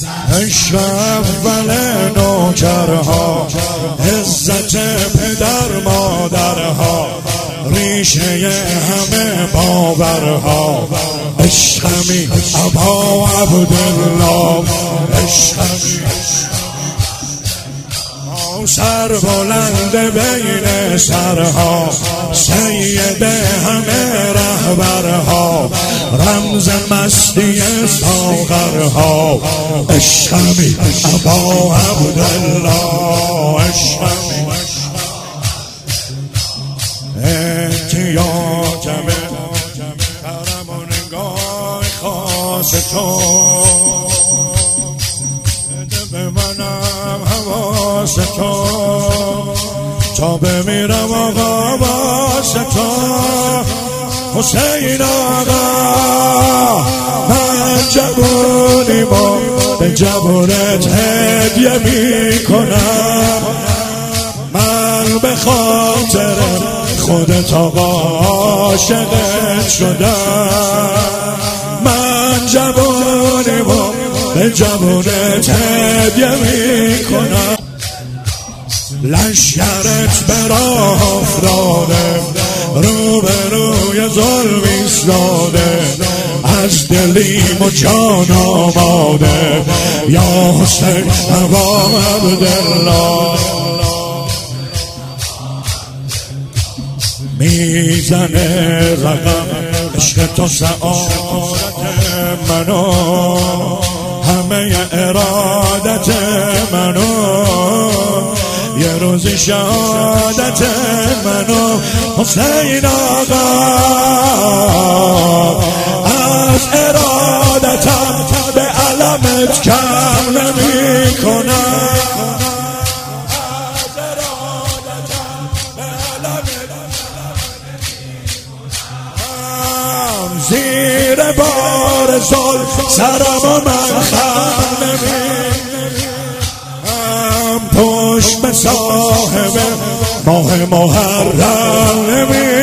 عشق اول نوکرها، عزت پدر مادرها، ریشه همه باورها. عشقمی ابا عبدالله، عشقمی سر بلند بین سرها، سید همه رهبرها، رمز مستی ساغرها. عشقمی ابا عبدالله، عشقمی احتیاجمه کرم و نگاه خاص تو، بده به منم حواس تو، تا بمیرم آقا باس تو. حسین آقا من جوونیمو به جوونت هدیه میکنم، من به خاطر خودت آقا عاشقت شدم. من جوونیمو به جوونت هدیه میکنم، لشکرت به راه افتاده، رو به روی ظلم ایستاده، از دلیم و جان آماده، یا حسین ابا عبدالله. میزنه رقم عشق تو سعادت منو، همه ارادت منو، یه روزی شهادت منو. حسین آقا از ارادتم به علمت کم نمی کنم، زیر بار ظلم سرم من خم نمی‌کنم، پشت به صاحب ماه محرم نمی